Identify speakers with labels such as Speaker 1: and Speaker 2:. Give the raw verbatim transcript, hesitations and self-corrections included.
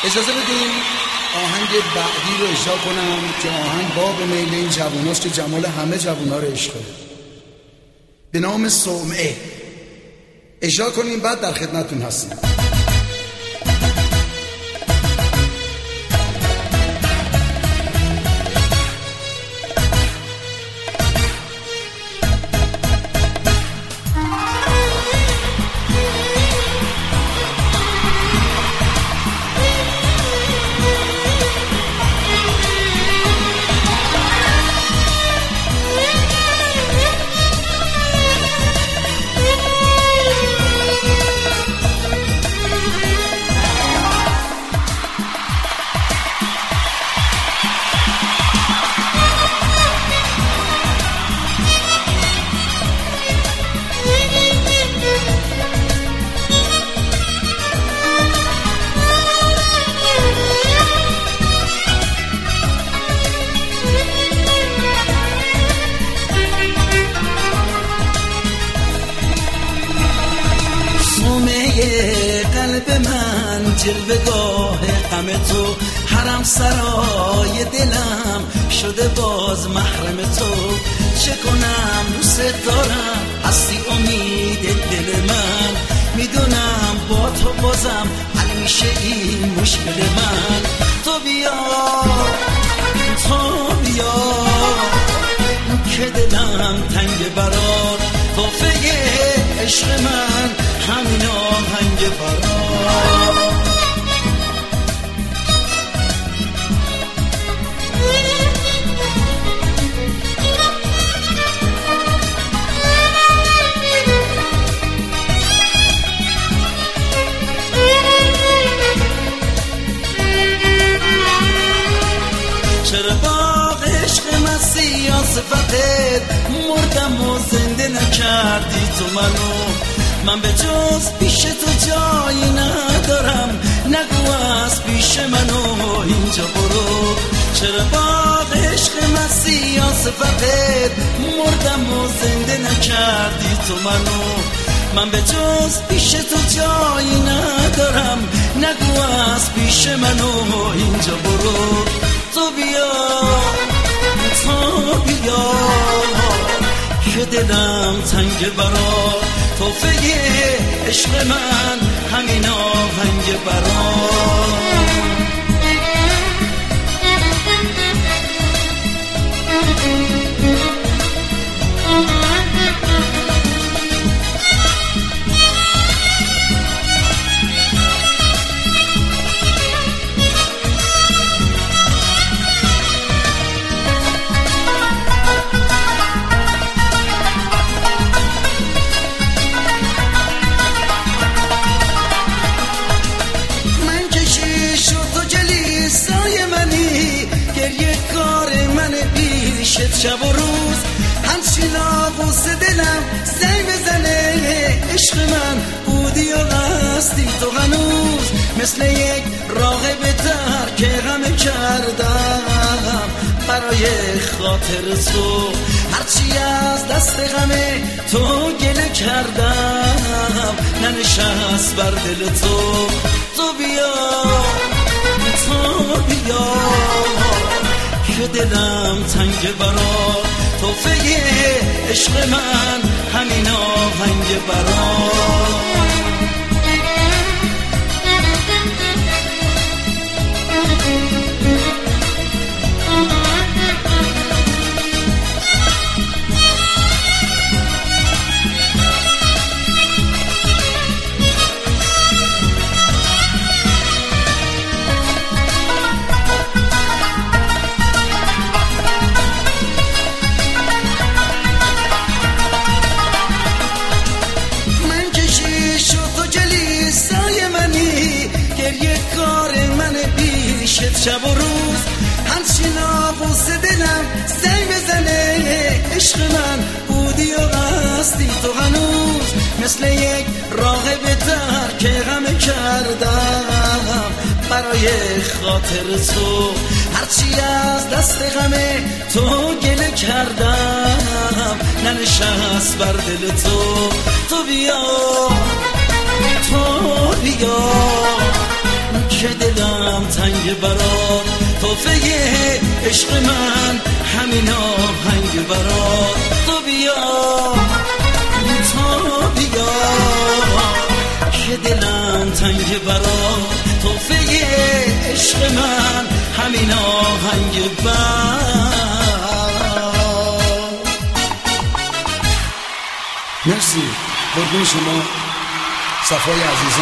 Speaker 1: اجازه بدین آهنگ بعدی رو اجرا کنم که آهنگ باب میل این جواناست که جمال همه جوانا رو عشق کنه، به نام صومعه. اجرا کنیم بعد در خدمتتون هستیم.
Speaker 2: قلب من جلوه‌گاه غم تو، حرم سرای دلم شده باز محرم تو. چه کنم دوست دارم، هستی امید دل من، میدونم با تو بازم حل میشه این مشکل من. تو بیا تو بیا که دلم تنگ برات، توفه عشق من همین آهنگ برات. چرا باغ عشق من سیاستت مردم و زنده نکردی تو منو؟ من به جز پیش تو جایی ندارم، نگو از پیش منو اینجا برو. چرا باغ عشق من سیاستت مردم و زنده نکردی تو منو؟ من به جز پیش تو جایی ندارم، نگو از پیش منو اینجا برو. تو بیا تو بیا که دلم تنگ برات، توفه عشق من همین آهنگ برات. شب و روز همچین آغوز دلم زنگ بزنه، عشق من بودی و هستی تو هنوز، مثل یک راغب تر که غم کردم برای خاطر تو. هرچی از دست غم تو گله کردم ننشست بر دل تو. تو بیا تو بیا که دلم تنگ برات، توفه عشق من همین آهنگ برات. شب و روز همچین آغوز دلم زنگ بزنه، عشق من بودی و هستی تو هنوز، مثل یک راغب تر که غم کردم برای خاطر تو. هرچی از دست غم تو گله کردم ننشست بر دل تو. تو بیا تو بیا که دلم دلم تنگ برات، توفه عشق من همین آهنگ برات. تو بیا تو بیا که دلم تنگ برات، توفه عشق من همین آهنگ برات.
Speaker 1: مرسی، قربون شما صفای عزیزان.